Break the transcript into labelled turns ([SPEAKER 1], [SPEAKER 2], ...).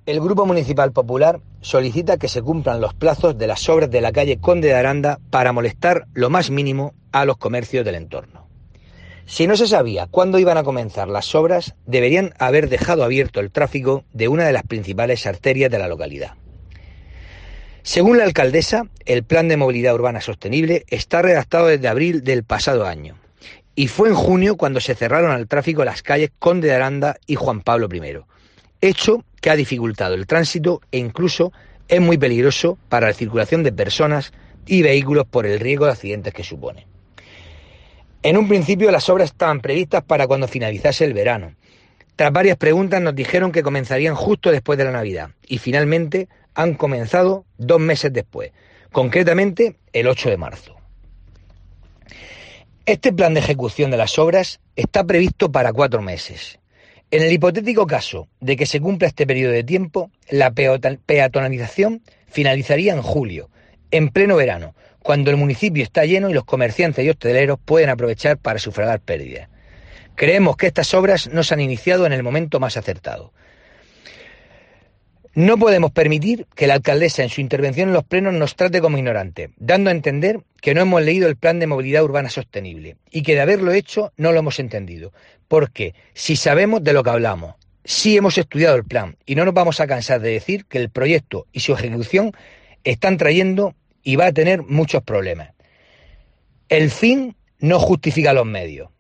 [SPEAKER 1] El Grupo Municipal Popular solicita que se cumplan los plazos de las obras de la calle Conde de Aranda para molestar lo más mínimo a los comercios del entorno. Si no se sabía cuándo iban a comenzar las obras, deberían haber dejado abierto el tráfico de una de las principales arterias de la localidad. Según la alcaldesa, el Plan de Movilidad Urbana Sostenible está redactado desde abril del pasado año y fue en junio cuando se cerraron al tráfico las calles Conde de Aranda y Juan Pablo I, hecho que ha dificultado el tránsito e incluso es muy peligroso para la circulación de personas y vehículos por el riesgo de accidentes que supone. En un principio las obras estaban previstas para cuando finalizase el verano. Tras varias preguntas nos dijeron que comenzarían justo después de la Navidad y finalmente han comenzado 2 meses después, concretamente el 8 de marzo. Este plan de ejecución de las obras está previsto para 4 meses. En el hipotético caso de que se cumpla este periodo de tiempo, la peatonalización finalizaría en julio, en pleno verano, cuando el municipio está lleno y los comerciantes y hosteleros pueden aprovechar para sufragar pérdidas. Creemos que estas obras no se han iniciado en el momento más acertado. No podemos permitir que la alcaldesa en su intervención en los plenos nos trate como ignorantes, dando a entender que no hemos leído el Plan de Movilidad Urbana Sostenible y que de haberlo hecho no lo hemos entendido, porque si sabemos de lo que hablamos, sí hemos estudiado el plan y no nos vamos a cansar de decir que el proyecto y su ejecución están trayendo y va a tener muchos problemas. El fin no justifica los medios.